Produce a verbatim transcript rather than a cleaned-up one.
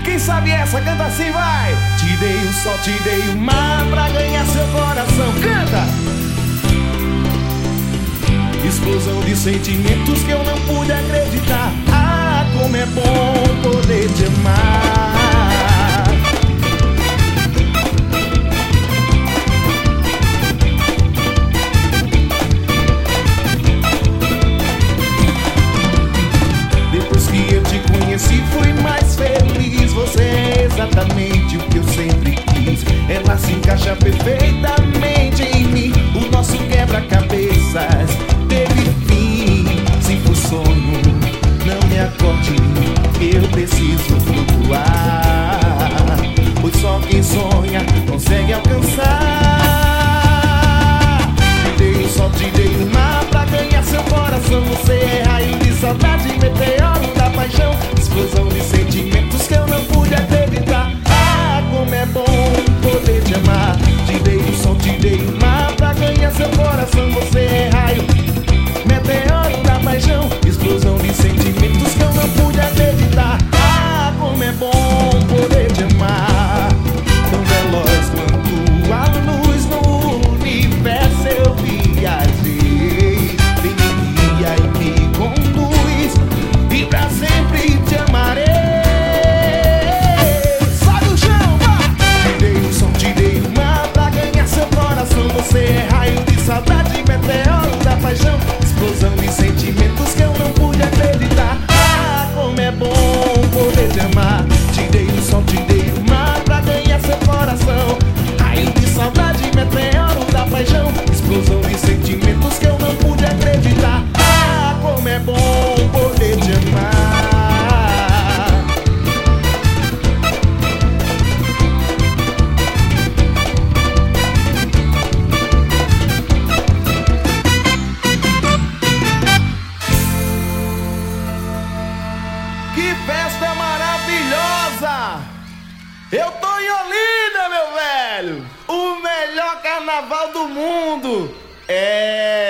Quem sabe essa, canta assim, vai. Te dei o sol, te dei o mar pra ganhar seu coração. Canta! Explosão de sentimentos que eu não pude acreditar. Ah, como é bom poder te amar. Depois que eu te conheci fui mais feliz. Você é exatamente o que eu sempre quis. Ela se encaixa perfeitamente em mim. O nosso quebra-cabeças teve fim. Se for sonho, não me acorde, eu preciso flutuar, pois só quem sonha consegue alcançar. Te dei o sol, te dei o mar pra ganhar seu coração. Você é raio de saudade, meteoro da paixão, explosão de sentimentos que eu não pude acreditar. Ah, como é bom poder te amar. Te dei o sol, te dei o mar pra ganhar seu coração. Você é raio, meteoro da paixão, explosão de sentimentos que eu não pude acreditar. Ah, como é bom poder te amar. Tão veloz quanto a luz no universo eu viajei. Vem me guia e me conduz, e pra sempre te amarei. Sobe o chão, vai! Te dei o som, te dei o mar pra ganhar seu coração. Você é raio de saudade, meteoro da paixão, explosão de sentimentos que eu não pude acreditar. Ah, como é bom poder te amar. Te dei o sol, te dei o mar pra ganhar seu coração. Raio de saudade, meteoro da paixão, explosão de sentimentos que eu não pude acreditar. Ah, como é bom poder te amar. Que festa maravilhosa! Eu tô em Olinda, meu velho! O melhor carnaval do mundo! É...